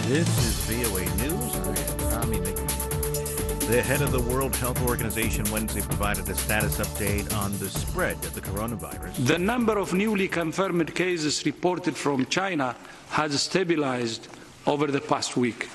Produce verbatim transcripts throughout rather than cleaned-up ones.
This is V O A News. I am Tommy McNeil. The head of the World Health Organization Wednesday provided a status update on the spread of the coronavirus. The number of newly confirmed cases reported from China has stabilized over the past week.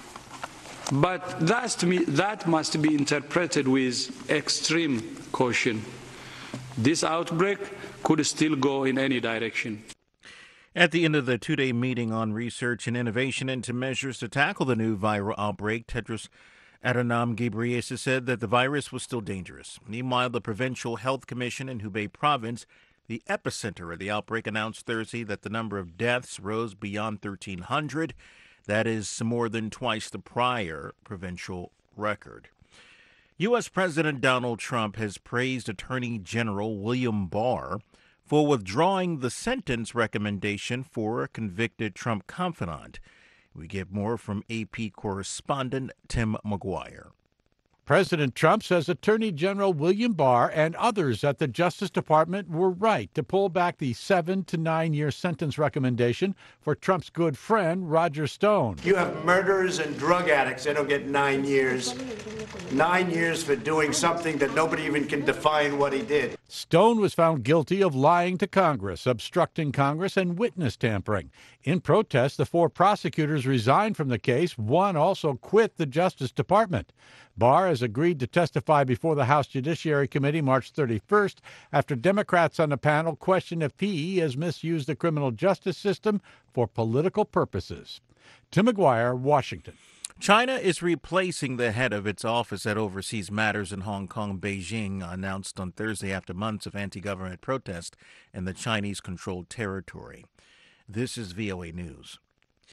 But that must be interpreted with extreme caution. This outbreak could still go in any direction. At the end of the two-day meeting on research and innovation into measures to tackle the new viral outbreak, Tedros Adhanom Ghebreyesus said that the virus was still dangerous. Meanwhile, the Provincial Health Commission in Hubei Province, the epicenter of the outbreak, announced Thursday that the number of deaths rose beyond thirteen hundred. That is more than twice the prior provincial record. U S. President Donald Trump has praised Attorney General William Barr for withdrawing the sentence recommendation for a convicted Trump confidant. We get more from A P correspondent Tim McGuire. President Trump says Attorney General William Barr and others at the Justice Department were right to pull back the seven to nine year sentence recommendation for Trump's good friend, Roger Stone. You have murderers and drug addicts. They don't get nine years. Nine years for doing something that nobody even can define what he did. Stone was found guilty of lying to Congress, obstructing Congress, and witness tampering. In protest, the four prosecutors resigned from the case. One also quit the Justice Department. Barr has agreed to testify before the House Judiciary Committee March thirty-first after Democrats on the panel question if he has misused the criminal justice system for political purposes. Tim McGuire, Washington. China is replacing the head of its office that oversees matters in Hong Kong. Beijing announced on Thursday after months of anti-government protest in the Chinese-controlled territory. This is V O A News.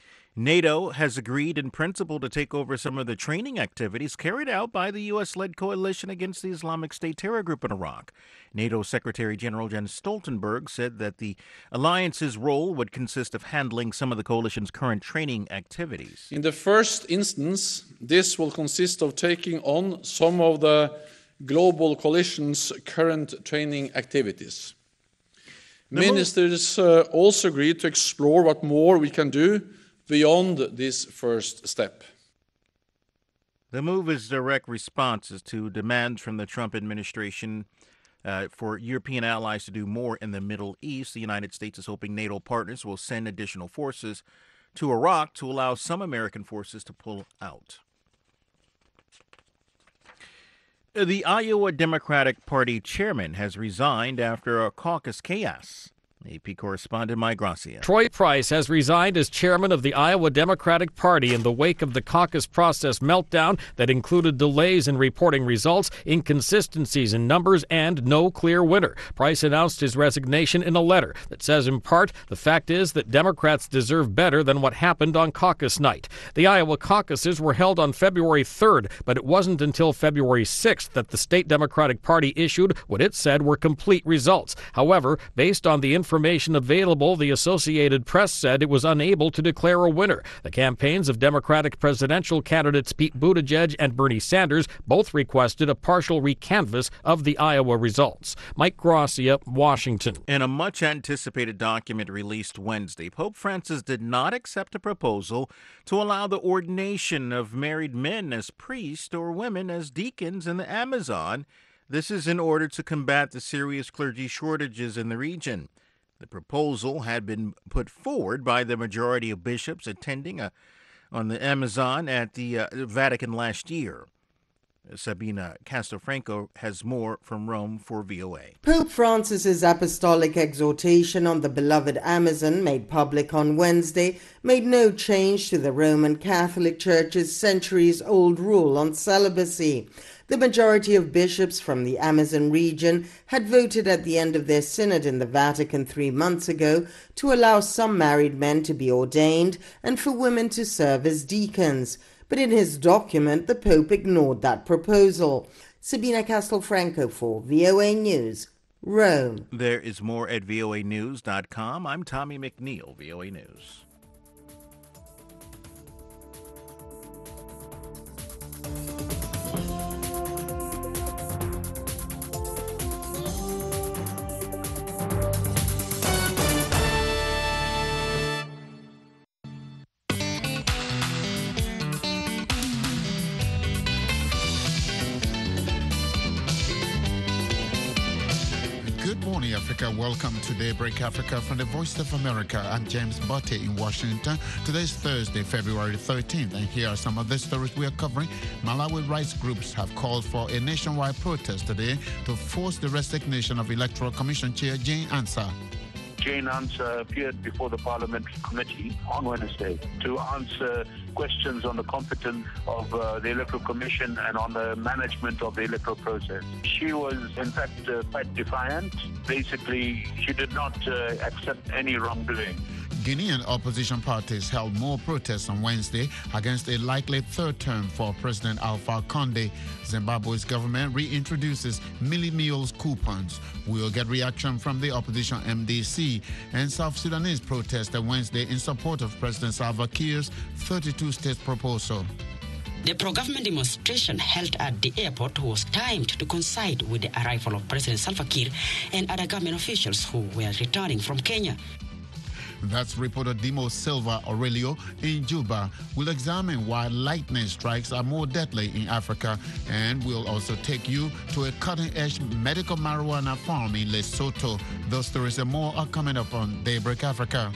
NATO has agreed in principle to take over some of the training activities carried out by the U S-led coalition against the Islamic State terror group in Iraq. NATO Secretary General Jens Stoltenberg said that the alliance's role would consist of handling some of the coalition's current training activities. In the first instance, this will consist of taking on some of the global coalition's current training activities. The Ministers uh, also agreed to explore what more we can do beyond this first step. The move is direct responses to demands from the Trump administration uh, for European allies to do more in the Middle East. The United States is hoping NATO partners will send additional forces to Iraq to allow some American forces to pull out. The Iowa Democratic Party chairman has resigned after a caucus chaos. A P correspondent Mike Gracia. Troy Price has resigned as chairman of the Iowa Democratic Party in the wake of the caucus process meltdown that included delays in reporting results, inconsistencies in numbers, and no clear winner. Price announced his resignation in a letter that says, in part, the fact is that Democrats deserve better than what happened on caucus night. The Iowa caucuses were held on February third, but it wasn't until February sixth that the state Democratic Party issued what it said were complete results. However, based on the information Information available, the Associated Press said it was unable to declare a winner. The campaigns of Democratic presidential candidates Pete Buttigieg and Bernie Sanders both requested a partial recanvass of the Iowa results. Mike Gracia, Washington. In a much-anticipated document released Wednesday, Pope Francis did not accept a proposal to allow the ordination of married men as priests or women as deacons in the Amazon. This is in order to combat the serious clergy shortages in the region. The proposal had been put forward by the majority of bishops attending a, on the Amazon at the uh, Vatican last year. Sabina Castelfranco has more from Rome for V O A. Pope Francis's apostolic exhortation on the beloved Amazon, made public on Wednesday, made no change to the Roman Catholic Church's centuries-old rule on celibacy. The majority of bishops from the Amazon region had voted at the end of their synod in the Vatican three months ago to allow some married men to be ordained and for women to serve as deacons. But in his document, the Pope ignored that proposal. Sabina Castelfranco for V O A News, Rome. There is more at V O A news dot com. I'm Tommy McNeil, V O A News. Africa. Welcome to Daybreak Africa from the Voice of America. I'm James Botte in Washington. Today's Thursday, February thirteenth, and here are some of the stories we are covering. Malawi rights groups have called for a nationwide protest today to force the resignation of Electoral Commission Chair Jane Ansah. Jane Ansah appeared before the Parliamentary Committee on Wednesday to answer questions on the competence of uh, the Electoral Commission and on the management of the electoral process. She was, in fact, uh, quite defiant. Basically, she did not uh, accept any wrongdoing. Guinean opposition parties held more protests on Wednesday against a likely third term for President Alpha Conde. Zimbabwe's government reintroduces Millie Meals coupons. We'll get reaction from the opposition M D C. And South Sudanese protested Wednesday in support of President Salva Kiir's thirty-two state proposal. The pro-government demonstration held at the airport was timed to coincide with the arrival of President Salva Kiir and other government officials who were returning from Kenya. That's reporter Dimo Silva Aurelio in Juba. We'll examine why lightning strikes are more deadly in Africa, and we'll also take you to a cutting-edge medical marijuana farm in Lesotho. Those stories and more are coming up on Daybreak Africa.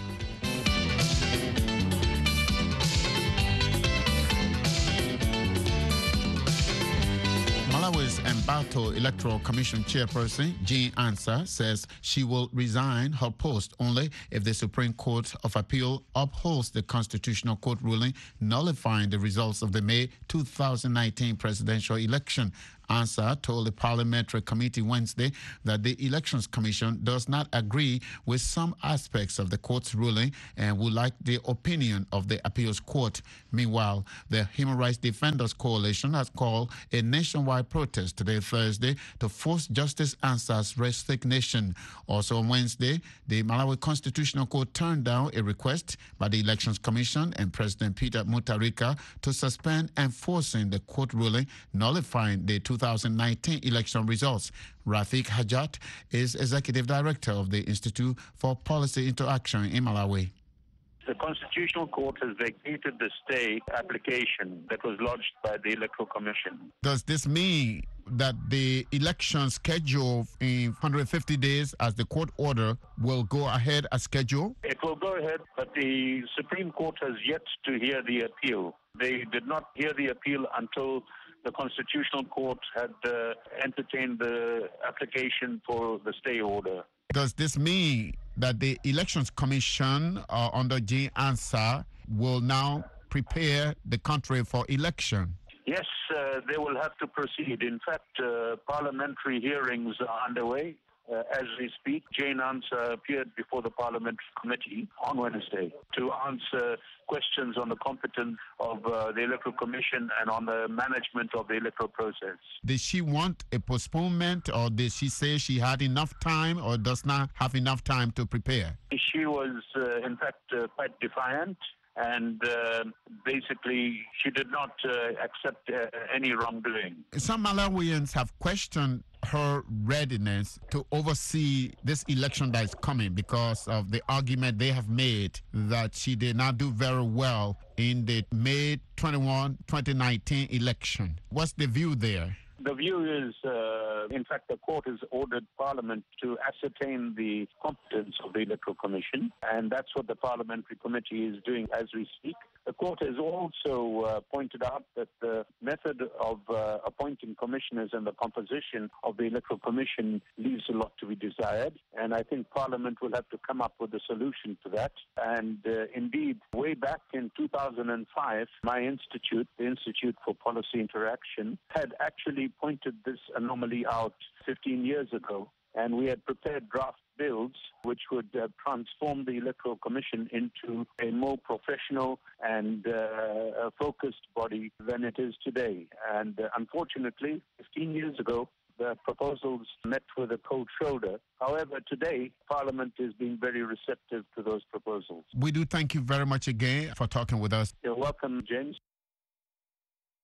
Malawi's embattled Electoral Commission chairperson, Jane Ansah, says she will resign her post only if the Supreme Court of Appeal upholds the Constitutional Court ruling nullifying the results of the May two thousand nineteen presidential election. Ansah told the Parliamentary Committee Wednesday that the Elections Commission does not agree with some aspects of the court's ruling and would like the opinion of the appeals court. Meanwhile, the Human Rights Defenders Coalition has called a nationwide protest today, Thursday, to force Justice Ansah's resignation. Also on Wednesday, the Malawi Constitutional Court turned down a request by the Elections Commission and President Peter Mutharika to suspend enforcing the court ruling nullifying the two thousand nineteen election results. Rafik Hajat is Executive Director of the Institute for Policy Interaction in Malawi. The Constitutional Court has vacated the stay application that was lodged by the Electoral Commission. Does this mean that the election schedule in one hundred fifty days as the court order will go ahead as scheduled? It will go ahead, but the Supreme Court has yet to hear the appeal. They did not hear the appeal until the Constitutional Court had uh, entertained the application for the stay order. Does this mean that the Elections Commission uh, under Jane Ansah will now prepare the country for election? Yes, uh, they will have to proceed. In fact, uh, parliamentary hearings are underway. Uh, as we speak, Jane Ansah appeared before the Parliamentary Committee on Wednesday to answer questions on the competence of uh, the Electoral Commission and on the management of the electoral process. Did she want a postponement, or did she say she had enough time or does not have enough time to prepare? She was, uh, in fact, uh, quite defiant. And uh, basically, she did not uh, accept uh, any wrongdoing. Some Malawians have questioned her readiness to oversee this election that is coming because of the argument they have made that she did not do very well in the May twenty-first, twenty nineteen election. What's the view there? The view is, uh, in fact, the court has ordered Parliament to ascertain the competence of the Electoral Commission, and that's what the Parliamentary Committee is doing as we speak. The court has also uh, pointed out that the method of uh, appointing commissioners and the composition of the Electoral Commission leaves a lot to be desired, and I think Parliament will have to come up with a solution to that. And uh, indeed, way back in two thousand five, my institute, the Institute for Policy Interaction, had actually pointed this anomaly out fifteen years ago, and we had prepared draft bills which would uh, transform the Electoral Commission into a more professional and uh, focused body than it is today. And uh, unfortunately, fifteen years ago, the proposals met with a cold shoulder. However, today, Parliament is being very receptive to those proposals. We do thank you very much again for talking with us. You're welcome, James.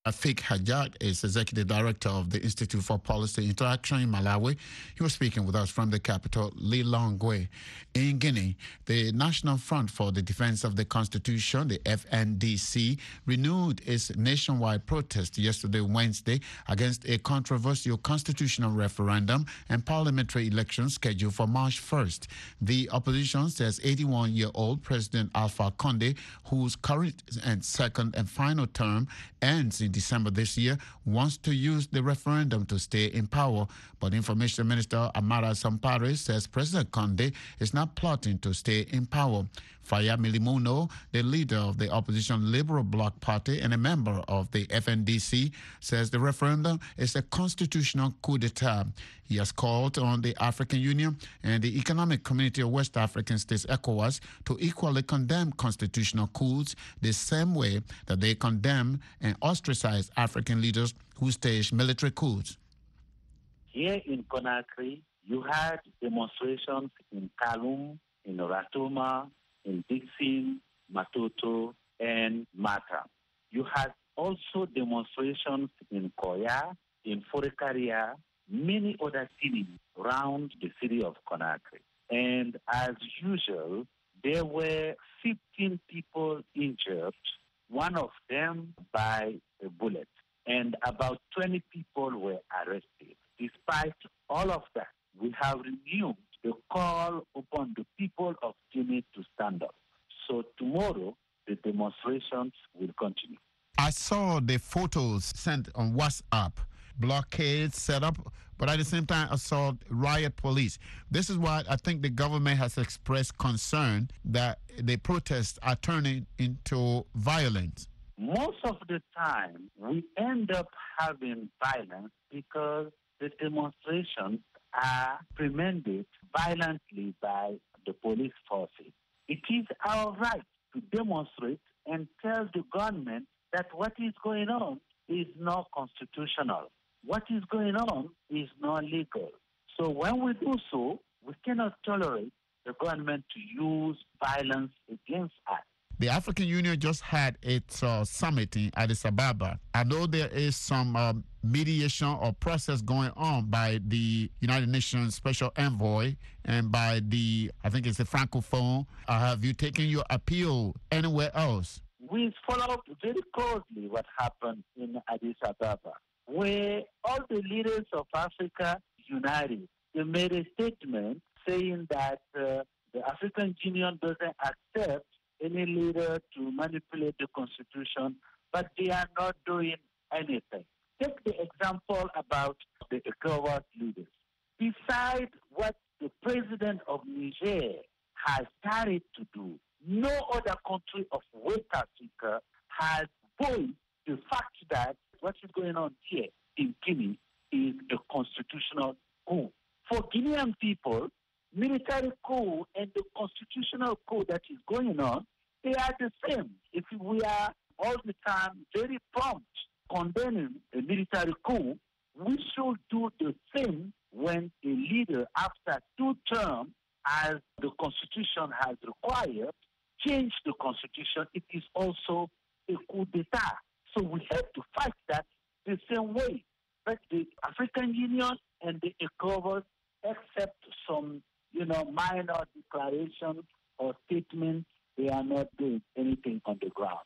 Afik Hajat is Executive Director of the Institute for Policy Interaction in Malawi. He was speaking with us from the capital, Lilongwe. In Guinea, the National Front for the Defense of the Constitution, the F N D C, renewed its nationwide protest yesterday, Wednesday, against a controversial constitutional referendum and parliamentary elections scheduled for March first. The opposition says eighty-one-year-old President Alpha Conde, whose current and second and final term ends in December this year, wants to use the referendum to stay in power. But Information Minister Amara Sampare says President Conde is not plotting to stay in power. Faya Milimuno, the leader of the opposition Liberal Bloc Party and a member of the F N D C, says the referendum is a constitutional coup d'etat. He has called on the African Union and the Economic Community of West African States, ECOWAS, to equally condemn constitutional coups the same way that they condemn and ostracize African leaders who stage military coups. Here in Conakry, you had demonstrations in Kaloum, in Ratuma, in Dixin, Matoto, and Mata. You had also demonstrations in Koya, in Forekaria, many other cities around the city of Conakry. And as usual, there were fifteen people injured, one of them by a bullet, and about twenty people were arrested. Despite all of that, we have renewed the call upon the people of Guinea to stand up. So tomorrow, the demonstrations will continue. I saw the photos sent on WhatsApp, blockades set up, but at the same time, I saw riot police. This is why I think the government has expressed concern that the protests are turning into violence. Most of the time, we end up having violence because the demonstrations are prevented violently by the police forces. It is our right to demonstrate and tell the government that what is going on is not constitutional. What is going on is not legal. So when we do so, we cannot tolerate the government to use violence against us. The African Union just had its uh, summit in Addis Ababa. I know there is some um, mediation or process going on by the United Nations Special Envoy and by the, I think it's the Francophone. Uh, have you taken your appeal anywhere else? We followed very closely what happened in Addis Ababa, where all the leaders of Africa united. They made a statement saying that uh, the African Union doesn't accept any leader to manipulate the constitution, but they are not doing anything. Take the example about the ECOWAS leaders. Besides what the president of Niger has started to do, no other country of West Africa has voiced the fact that what is going on here in Guinea is a constitutional coup. For Guinean people, military coup and the constitutional coup that is going on, they are the same. If we are all the time very prompt condemning a military coup, we should do the same when a leader, after two terms, as the Constitution has required, change the Constitution. It is also a coup d'etat. So we have to fight that the same way. But the African Union and the ECOWAS, except some, you know, minor declarations or statements, they are not doing anything on the ground.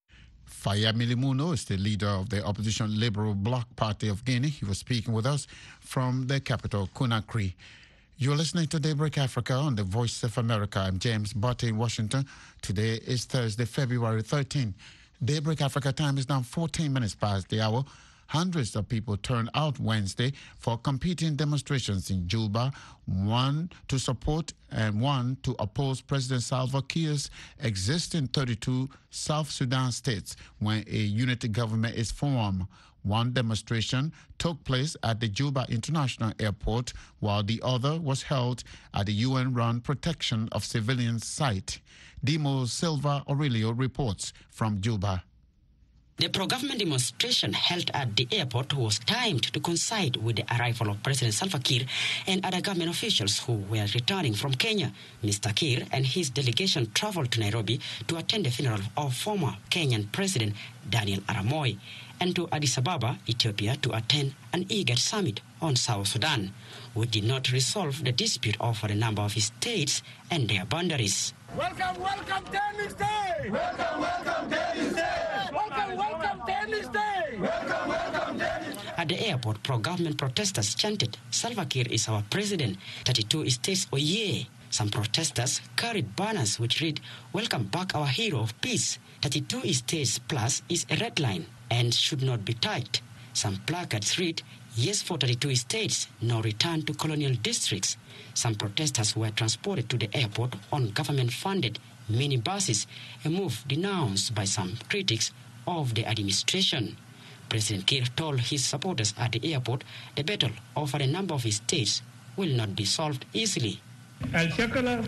Faya Milimuno is the leader of the opposition Liberal Bloc Party of Guinea. He was speaking with us from the capital, Conakry. You're listening to Daybreak Africa on the Voice of America. I'm James Butte in Washington. Today is Thursday, February thirteenth. Daybreak Africa time is now fourteen minutes past the hour. Hundreds of people turned out Wednesday for competing demonstrations in Juba, one to support and one to oppose President Salva Kiir's existing thirty-two South Sudan states when a unity government is formed. One demonstration took place at the Juba International Airport, while the other was held at the U N-run Protection of Civilians site. Dimo Silva Aurelio reports from Juba. The pro-government demonstration held at the airport was timed to coincide with the arrival of President Salva Kiir and other government officials who were returning from Kenya. Mister Kiir and his delegation traveled to Nairobi to attend the funeral of former Kenyan President Daniel Arap Moi and to Addis Ababa, Ethiopia, to attend an IGAD summit on South Sudan, which did not resolve the dispute over the number of states and their boundaries. Welcome, welcome, Tennis Day! Welcome, welcome, Tennis Day! Welcome, welcome, Tennis Day! Welcome, welcome, Tennis Day! At the airport, pro-government protesters chanted, "Salva Kiir is our president, thirty-two states oye." Some protesters carried banners which read, "Welcome back our hero of peace. thirty-two states plus is a red line and should not be touched." Some placards read, "Yes for thirty-two states, no return to colonial districts." Some protesters were transported to the airport on government-funded minibuses, a move denounced by some critics of the administration. President Kiir told his supporters at the airport the battle over a number of states will not be solved easily. The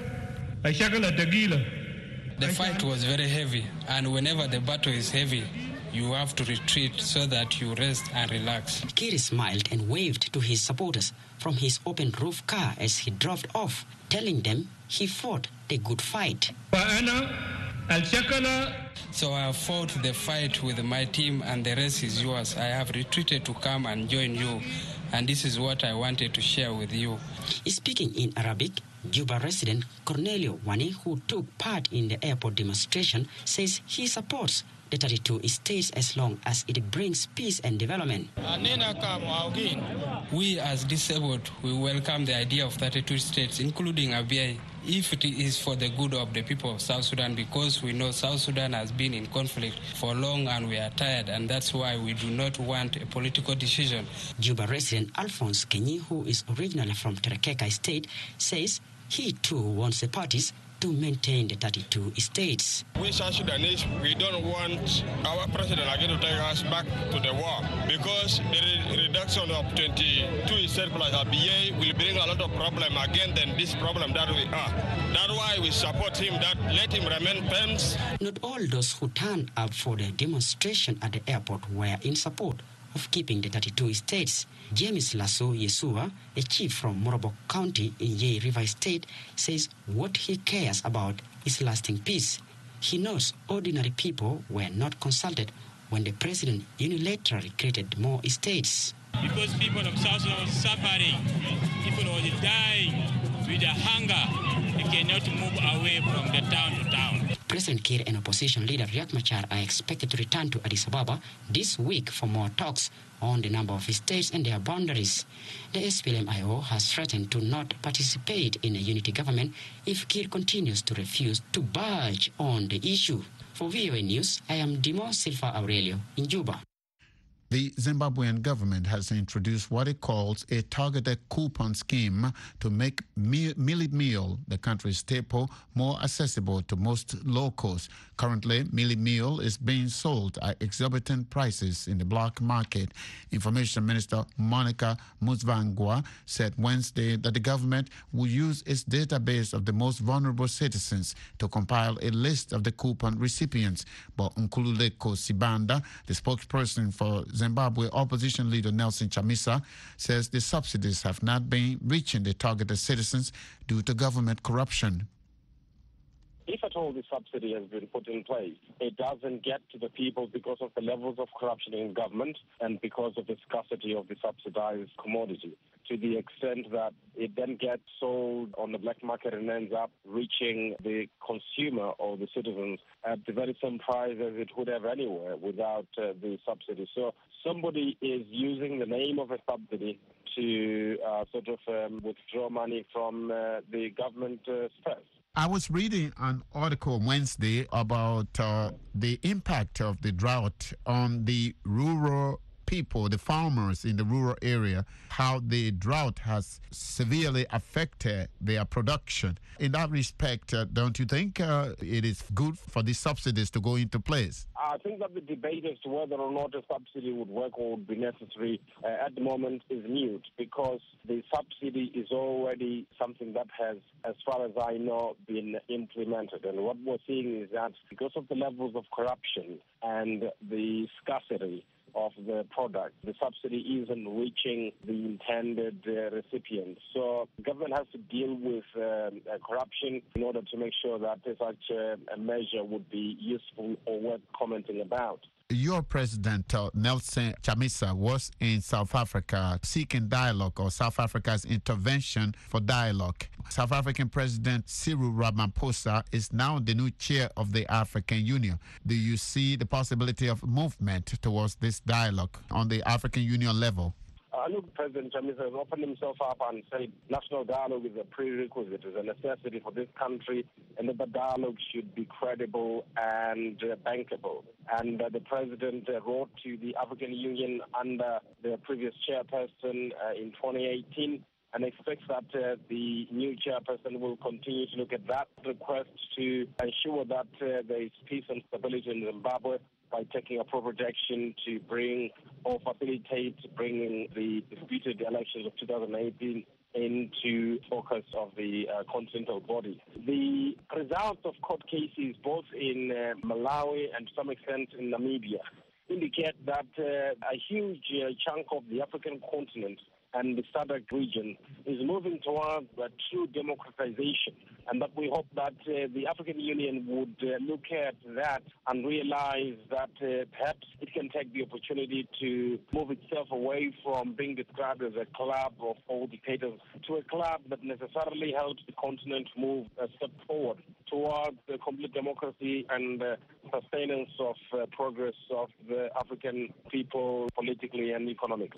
fight was very heavy, and whenever the battle is heavy, you have to retreat so that you rest and relax. Kiir smiled and waved to his supporters from his open roof car as he drove off, telling them he fought the good fight. So I have fought the fight with my team, and the rest is yours. I have retreated to come and join you, and this is what I wanted to share with you. Speaking in Arabic, Juba resident Cornelio Wani, who took part in the airport demonstration, says he supports the thirty-two states as long as it brings peace and development. We as disabled, we welcome the idea of thirty-two states, including Abyei, if it is for the good of the people of South Sudan, because we know South Sudan has been in conflict for long and we are tired, and that's why we do not want a political decision. Juba resident Alphonse Kenyi, who is originally from Terekeka State, says he too wants the parties to maintain the thirty-two states. We South Sudanese, we don't want our president again to take us back to the war, because the re reduction of twenty-two states plus Abyei will bring a lot of problem again than this problem that we are. That's why we support him, that let him remain firm. Not all those who turned up for the demonstration at the airport were in support of keeping the thirty-two states. James Lasso Yesua, a chief from Morobok County in Yei River State, says what he cares about is lasting peace. He knows ordinary people were not consulted when the president unilaterally created more states. Because people of South Sudan are suffering, people are dying with the hunger, they cannot move away from the town to town. President Kiir and opposition leader Riek Machar are expected to return to Addis Ababa this week for more talks on the number of states and their boundaries. The S P L M I O has threatened to not participate in a unity government if Kiir continues to refuse to budge on the issue. For V O A News, I am Dimo Silva Aurelio in Juba. The Zimbabwean government has introduced what it calls a targeted coupon scheme to make Millet meal, the country's staple, more accessible to most locals. Currently, Millet meal is being sold at exorbitant prices in the black market. Information Minister Monica Mutsvangwa said Wednesday that the government will use its database of the most vulnerable citizens to compile a list of the coupon recipients. But Nkululeko Sibanda, the spokesperson for Zimbabwe opposition leader Nelson Chamisa, says the subsidies have not been reaching the targeted citizens due to government corruption. If at all the subsidy has been put in place, it doesn't get to the people because of the levels of corruption in government and because of the scarcity of the subsidized commodity, to the extent that it then gets sold on the black market and ends up reaching the consumer or the citizens at the very same price as it would have anywhere without uh, the subsidy. So somebody is using the name of a subsidy to uh, sort of um, withdraw money from uh, the government uh, spares. I was reading an article Wednesday about uh, the impact of the drought on the rural people, the farmers in the rural area, how the drought has severely affected their production. In that respect, uh, don't you think uh, it is good for these subsidies to go into place? I think that the debate as to whether or not a subsidy would work or would be necessary uh, at the moment is mute, because the subsidy is already something that has, as far as I know, been implemented. And what we're seeing is that because of the levels of corruption and the scarcity of the product, the subsidy isn't reaching the intended uh, recipients. So the government has to deal with uh, uh, corruption in order to make sure that such uh, a measure would be useful or worth commenting about. Your president, uh, Nelson Chamisa, was in South Africa seeking dialogue or South Africa's intervention for dialogue. South African President Cyril Ramaphosa is now the new chair of the African Union. Do you see the possibility of movement towards this dialogue on the African Union level? Uh, look, President Chamisa has opened himself up and said national dialogue is a prerequisite, is a necessity for this country, and that the dialogue should be credible and uh, bankable. And uh, the President uh, wrote to the African Union under the previous chairperson uh, in twenty eighteen, and expects that uh, the new chairperson will continue to look at that request to ensure that uh, there is peace and stability in Zimbabwe, by taking appropriate action to bring or facilitate bringing the disputed elections of two thousand eighteen into focus of the uh, continental body. The results of court cases both in uh, Malawi and to some extent in Namibia indicate that uh, a huge uh, chunk of the African continent and the S A D C region is moving towards a true democratization, and that we hope that uh, the African Union would uh, look at that and realize that uh, perhaps it can take the opportunity to move itself away from being described as a club of all dictators to a club that necessarily helps the continent move a step forward towards the complete democracy and uh, sustenance of uh, progress of the African people politically and economically.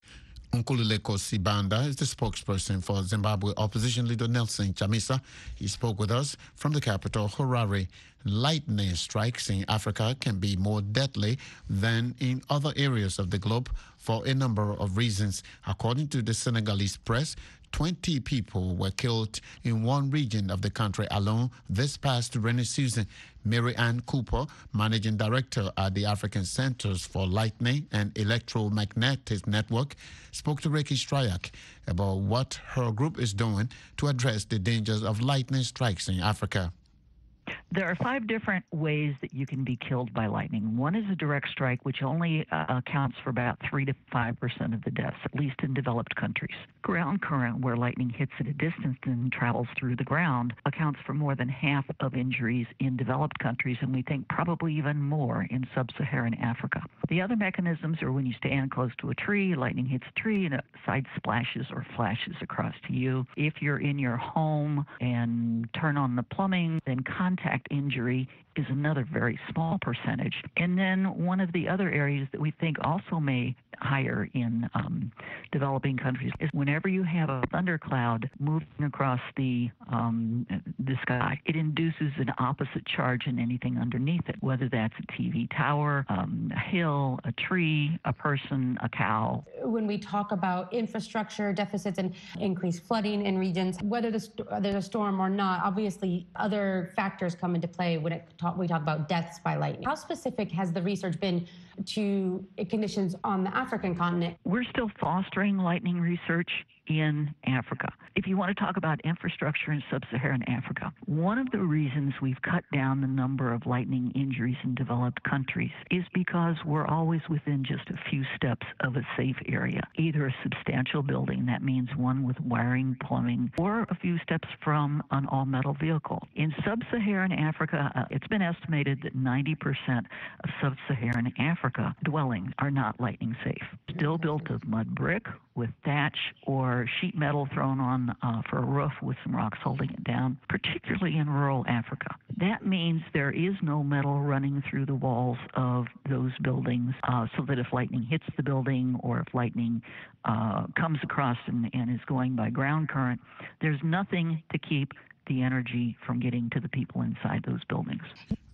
Nkululeko Sibanda is the spokesperson for Zimbabwe opposition leader Nelson Chamisa. He spoke with us from the capital, Harare. Lightning strikes in Africa can be more deadly than in other areas of the globe for a number of reasons. According to the Senegalese press, twenty people were killed in one region of the country alone this past rainy season. Mary Ann Cooper, managing director at the African Centers for Lightning and Electromagnetic Network, spoke to Ricky Stryak about what her group is doing to address the dangers of lightning strikes in Africa. There are five different ways that you can be killed by lightning. One is a direct strike, which only uh, accounts for about three to five percent of the deaths, at least in developed countries. Ground current, where lightning hits at a distance and travels through the ground, accounts for more than half of injuries in developed countries, and we think probably even more in sub-Saharan Africa. The other mechanisms are when you stand close to a tree, lightning hits a tree and it side splashes or flashes across to you. If you're in your home and turn on the plumbing, then contact injury is another very small percentage. And then one of the other areas that we think also may higher in um, developing countries is whenever you have a thundercloud moving across the um, the sky, it induces an opposite charge in anything underneath it, whether that's a T V tower, um, a hill, a tree, a person, a cow. When we talk about infrastructure deficits and increased flooding in regions, whether there's a storm or not, obviously other factors come into play when it talk, we talk about deaths by lightning. How specific has the research been to conditions on the African continent? We're still fostering lightning research in Africa. If you want to talk about infrastructure in sub-Saharan Africa, one of the reasons we've cut down the number of lightning injuries in developed countries is because we're always within just a few steps of a safe area, either a substantial building, that means one with wiring, plumbing, or a few steps from an all-metal vehicle. In sub-Saharan Africa, uh, it's been estimated that ninety percent of sub-Saharan Africa dwellings are not lightning safe. Still built of mud brick with thatch or sheet metal thrown on uh, for a roof with some rocks holding it down, particularly in rural Africa. That means there is no metal running through the walls of those buildings uh, so that if lightning hits the building or if lightning uh, comes across and, and is going by ground current, there's nothing to keep the energy from getting to the people inside those buildings.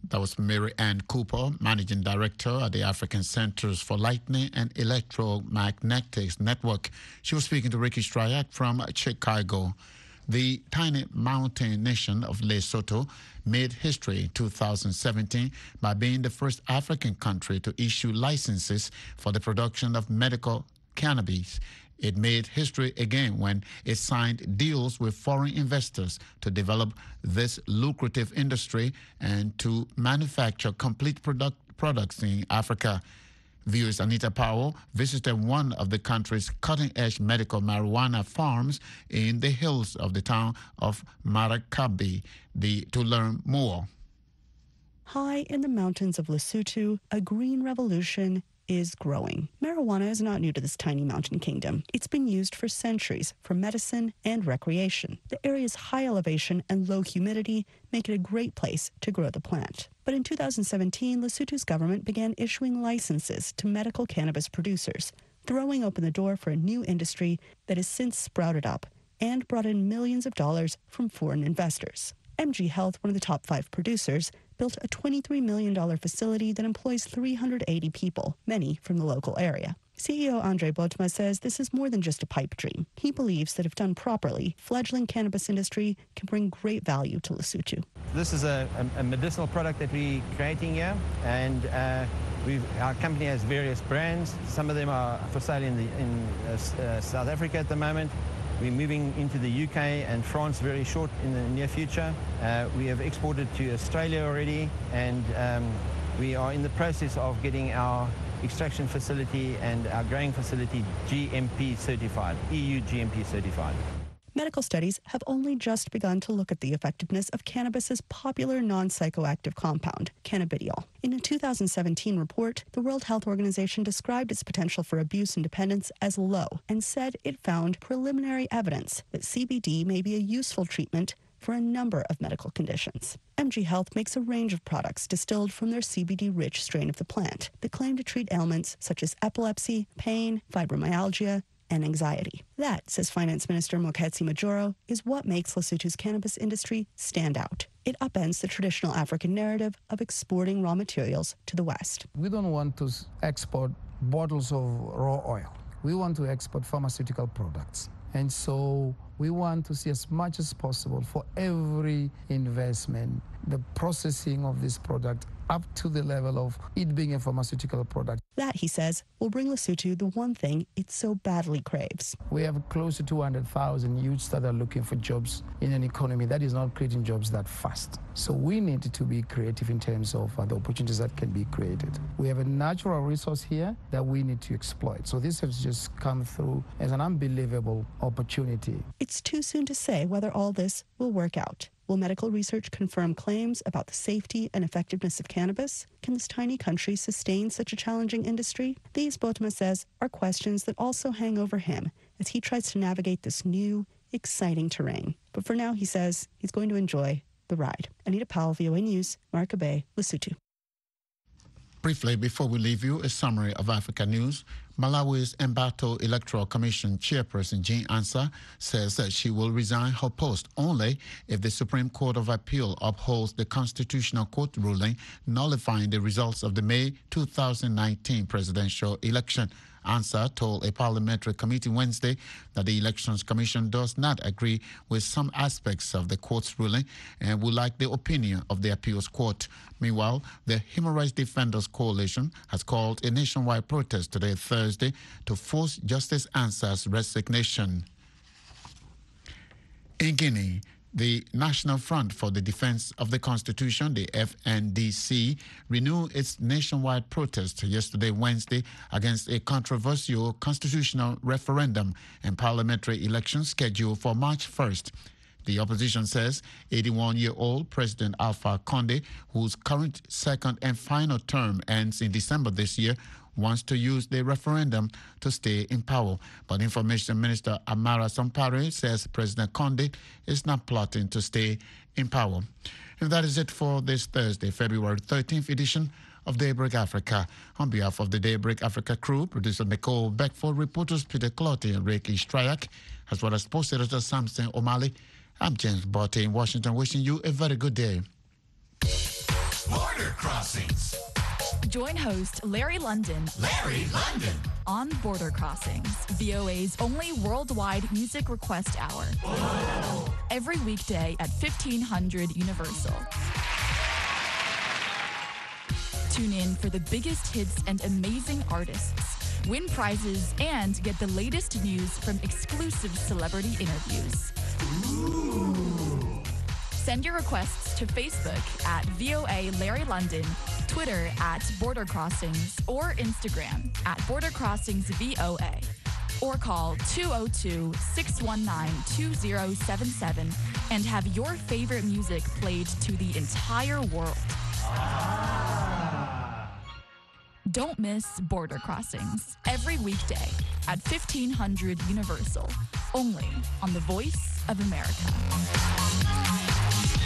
That was Mary Ann Cooper, Managing Director at the African Centers for Lightning and Electromagnetics Network. She was speaking to Ricky Stryak from Chicago. The tiny mountain nation of Lesotho made history in two thousand seventeen by being the first African country to issue licenses for the production of medical cannabis. It made history again when it signed deals with foreign investors to develop this lucrative industry and to manufacture complete product products in Africa. V O A's Anita Powell visited one of the country's cutting-edge medical marijuana farms in the hills of the town of Marakabi the, to learn more. High in the mountains of Lesotho, a green revolution is growing. Marijuana is not new to this tiny mountain kingdom. It's been used for centuries for medicine and recreation. The area's high elevation and low humidity make it a great place to grow the plant. But in two thousand seventeen, Lesotho's government began issuing licenses to medical cannabis producers, throwing open the door for a new industry that has since sprouted up and brought in millions of dollars from foreign investors. M G Health, one of the top five producers, built a twenty-three million dollars facility that employs three hundred eighty people, many from the local area. C E O Andre Botma says this is more than just a pipe dream. He believes that if done properly, fledgling cannabis industry can bring great value to Lesotho. This is a, a medicinal product that we're creating here, and uh, we've, our company has various brands. Some of them are for sale in, the, in uh, uh, South Africa at the moment. We're moving into the U K and France very short in the near future. Uh, we have exported to Australia already, and um, we are in the process of getting our extraction facility and our growing facility G M P certified, E U G M P certified. Medical studies have only just begun to look at the effectiveness of cannabis's popular non-psychoactive compound, cannabidiol. In a two thousand seventeen report, the World Health Organization described its potential for abuse and dependence as low and said it found preliminary evidence that C B D may be a useful treatment for a number of medical conditions. M G Health makes a range of products distilled from their C B D-rich strain of the plant that claim to treat ailments such as epilepsy, pain, fibromyalgia, and anxiety. That, says Finance Minister Mokgweetsi Majoro, is what makes Lesotho's cannabis industry stand out. It upends the traditional African narrative of exporting raw materials to the West. We don't want to export bottles of raw oil. We want to export pharmaceutical products. And so we want to see as much as possible for every investment, the processing of this product up to the level of it being a pharmaceutical product. That, he says, will bring Lesotho the one thing it so badly craves. We have close to two hundred thousand youths that are looking for jobs in an economy that is not creating jobs that fast. So we need to be creative in terms of uh, the opportunities that can be created. We have a natural resource here that we need to exploit. So this has just come through as an unbelievable opportunity. It's too soon to say whether all this will work out. Will medical research confirm claims about the safety and effectiveness of cannabis? Can this tiny country sustain such a challenging industry? These, Botma says, are questions that also hang over him as he tries to navigate this new, exciting terrain. But for now, he says he's going to enjoy the ride. Anita Powell, V O A News, Marka Bay, Lesotho. Briefly, before we leave you, a summary of Africa news. Malawi's Embato Electoral Commission chairperson Jean Ansah says that she will resign her post only if the Supreme Court of Appeal upholds the Constitutional Court ruling nullifying the results of the May two thousand nineteen presidential election. Ansah told a parliamentary committee Wednesday that the Elections Commission does not agree with some aspects of the court's ruling and would like the opinion of the appeals court. Meanwhile, the Human Rights Defenders Coalition has called a nationwide protest today, Thursday, to force Justice Ansah's resignation. In Guinea, the National Front for the Defense of the Constitution, the F N D C, renewed its nationwide protest yesterday, Wednesday, against a controversial constitutional referendum and parliamentary elections scheduled for March first. The opposition says eighty-one-year-old President Alpha Condé, whose current second and final term ends in December this year, wants to use the referendum to stay in power. But Information Minister Amara Sampare says President Condé is not plotting to stay in power. And that is it for this Thursday, February thirteenth edition of Daybreak Africa. On behalf of the Daybreak Africa crew, producer Nicole Beckford, reporters Peter Clottey and Ricky Stryak, as well as post editor Samson O'Malley, I'm James Botte in Washington, wishing you a very good day. Border Crossings. Join host Larry London. Larry London. On Border Crossings, V O A's only worldwide music request hour. Whoa. Every weekday at fifteen hundred Universal. Tune in for the biggest hits and amazing artists. Win prizes and get the latest news from exclusive celebrity interviews. Ooh. Send your requests to Facebook at V O A Larry London, Twitter at Border Crossings, or Instagram at Border Crossings V O A. Or call two oh two, six one nine, two oh seven seven and have your favorite music played to the entire world. Ah. Don't miss Border Crossings every weekday at fifteen hundred Universal, only on the Voice of America.